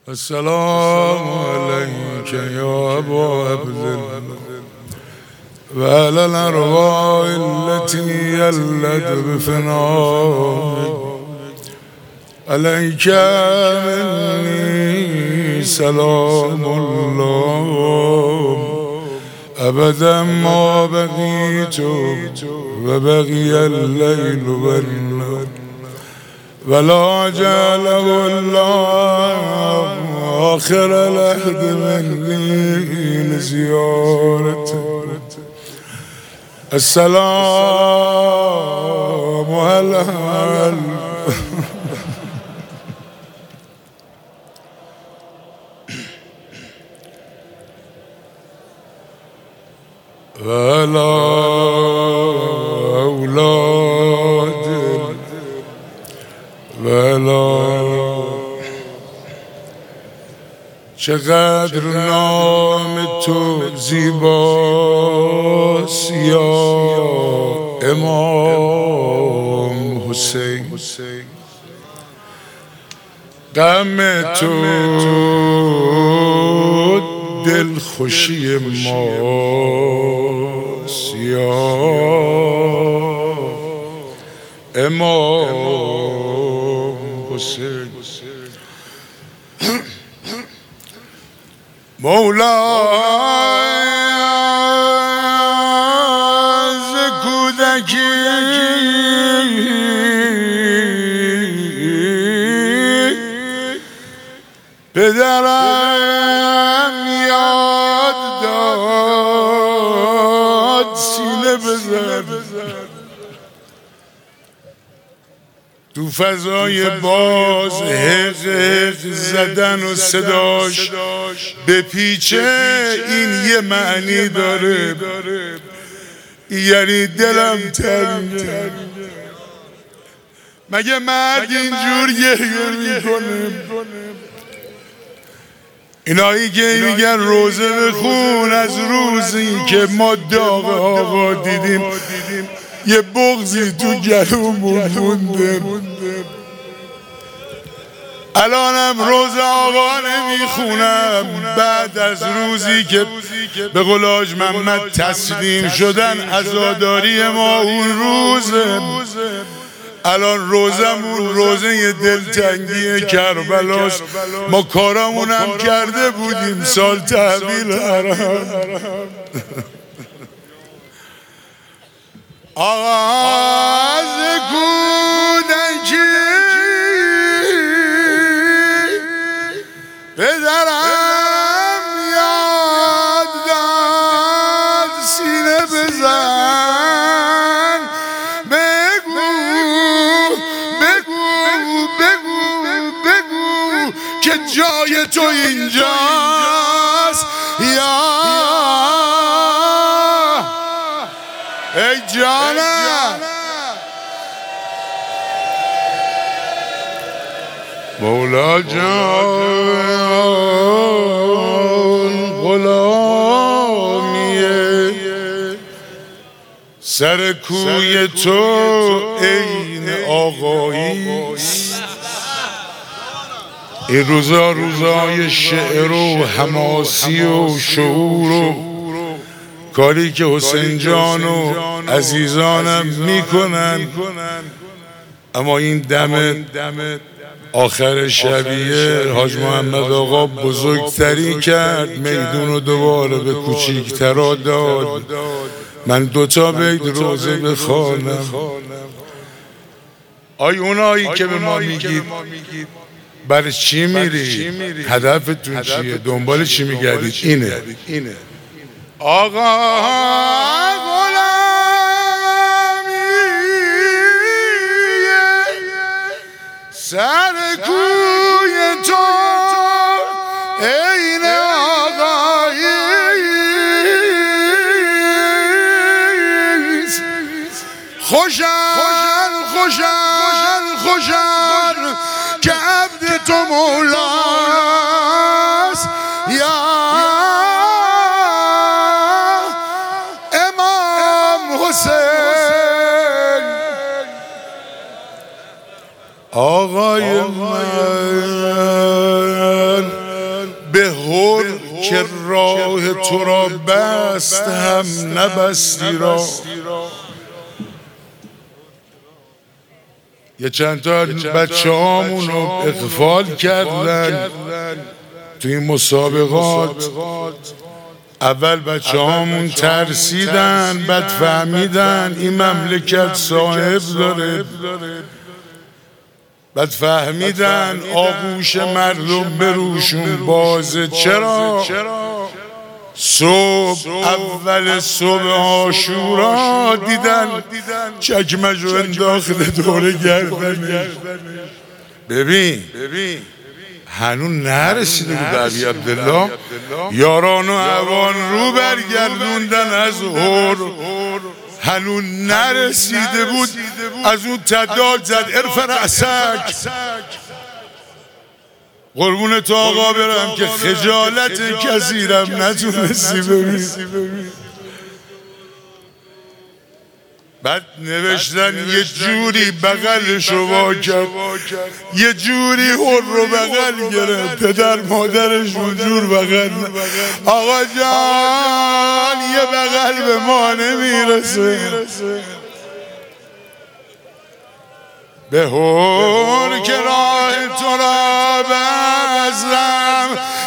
السلام عليك يا أبا عبد الله وعلى الأرواح التي يلت بفنائك عليك مني سلام الله أبدا ما بقيت وبقي الليل والنهار ولا جعله الله آخر العهد مني لزيارته السلام على ولا أولاد ولا چقدر نام تو زیباست یا امام حسین غم تو دلخوشی ماست یا امام حسین مولای از کودکی پدرم یاد داد سینه بزن تو فضای باز حق زدن و صداش به پیچه این یه معنی داره، یعنی دلم تنگه. مگه مرد اینجور گریه میکنه؟ اینایی که میگن روزه بخون از روزی که ما داغ آقا دیدیم یه بغضی تو گلومون مونده. الانم روز آقا نمیخونم بعد از روزی که به قول حاج محمد تسلیم شدن عزاداری ما اون روزه. الان روزمون روزه دلتنگی کربلاست. ما کارامونم کرده بودیم سال تحویل حرم. آغاز کودکی پدرم یاد داد سینه بزن بگو که جای تو اینجاست یا ای جانم. مولا جان غلامیه سر کوی تو عین آقاییست. این روزا روزای شعر و حماسی و شعور و کاری که حسین جان و عزیزانم میکنن، اما این دم آخر شبیه حاج محمد آقا بزرگتری کرد، میدون رو دوباره به کوچیکترا داد. من دوتا بیت روزه بخوانم. آی اونایی که به ما میگید برای چی میری؟ هدفتون چیه؟ دنبال چی میگردید؟ اینه آقا سر کوی تو عین آقاییست. خوشن که عبد تو مولاست یا امام حسین آقای من. تو را بست هم نبستی را. یه چند تا بچه هامون رو اغفال کردن تو این مسابقات. اول بچه هامون ترسیدن، بعد فهمیدن این مملکت صاحب داره، بعد فهمیدن آغوش مردم به روشون بازه. چرا؟ اول صبح عاشورا دیدن چکمش رو انداخته دور گردنش. ببین هنون نرسیده بود علی عبدالله. یاران و اوان رو برگردوندن از هور، هنون نرسیده بود از اون تداد زد ارفع رأسک. قربون تو آقا برم که خجالت کثیرم نتونستی ببین. بعد نوشتن یه جوری بغلشو وا کرد، یه جوری هر رو بغل گرفت، پدر مادرش اونجور بغل. آقا جان یه بغل به ما نمیرسه. به هر که راه تو را بستم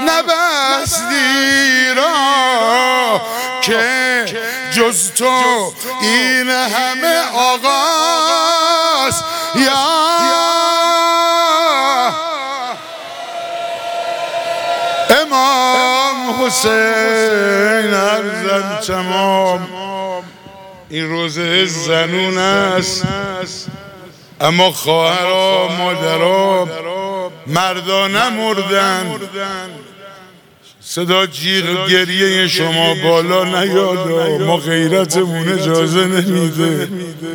نبستی را، که جز تو این همه آغاز یا امام حسین ارزم تمام. این روزه زنون است، اما خواهرها مادرها مردا نمردن. صدا جیغ گریه شما بالا نیاد، ما غیرتمون اجازه نمیده.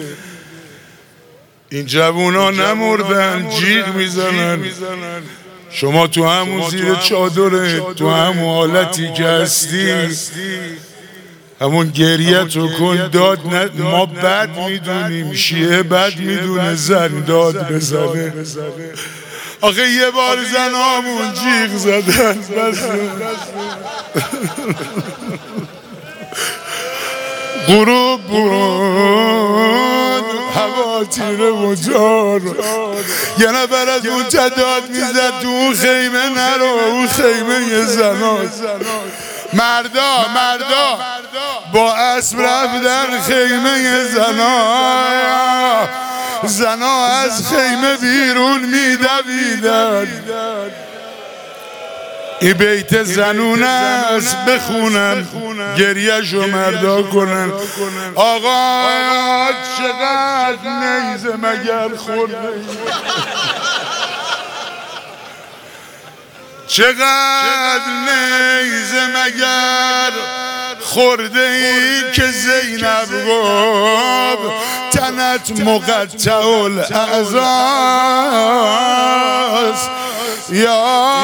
این جوونا نمردن، جیغ میزنن. شما تو همون زیر چادره، تو همون حالتی که هستی، همون گریه تو کن، داد ما بد میدونیم، شیعه بد میدونه زن داد بزنه. آخه یه بار زن همون جیغ زدن بس. غروب بود هوا تیره و جار، یه نفر از اون داد میزد تو اون خیمه نرو، اون خیمه یه زناست. مردا با اسب رفتن خیمه زنا از خیمه بیرون میدویدن. این بیت زنون است، بخونن گریهشو مردا کنن. آقا چقدر نیزه مگر خورده، چقدر نیزه مگر خورده ای که زینب گفت تنت مقطع الاعضاست. یا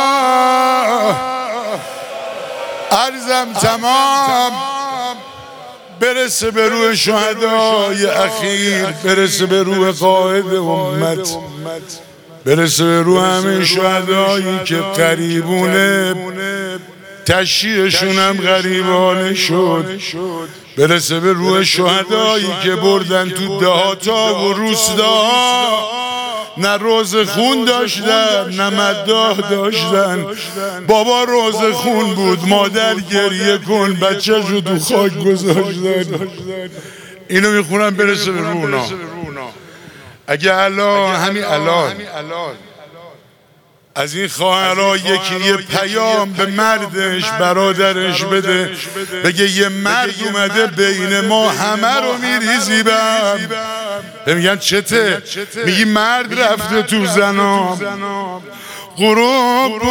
عرضم تمام برسه به روح شهدای اخیر، برسه به روح قائد امت، برسه به روح همه شهدایی که قریبونه تشییعشون هم غریبانه شد، برسه به روح شهدایی که بردن تو دهاتا و روستاها، نه روز خون داشتن نه مداح داشتن. بابا روز خون بود، مادر گریه کن بچه رو تو خاک گذاشتن. اینو میخونم برسه به روحنا. اگه همین الان از این خواهرها یکی یه پیام به مردش برادرش بده، بگه یه مرد اومده بین ما همه رو میریزی بهم. میگن چته؟ میگی مرد رفته تو زنام. غروب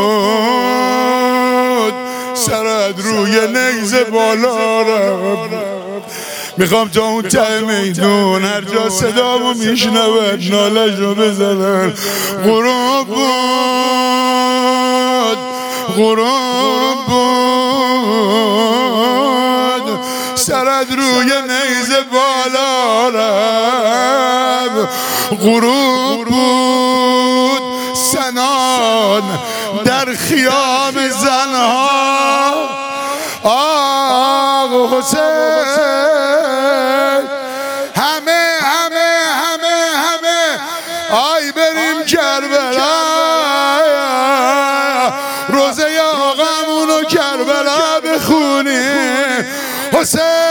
بود سرت روی نیزه بالا رفت. میخوام تا اون ته میدون هر جا صدامو میشنود نالش رو بزنن. غروب بود سرت روی نیزه بالا رفت. غروب بود سنان در خیام زنها آقا حسین همه آی بریم کربلا روزه آقامونو کربلا بخونیم حسین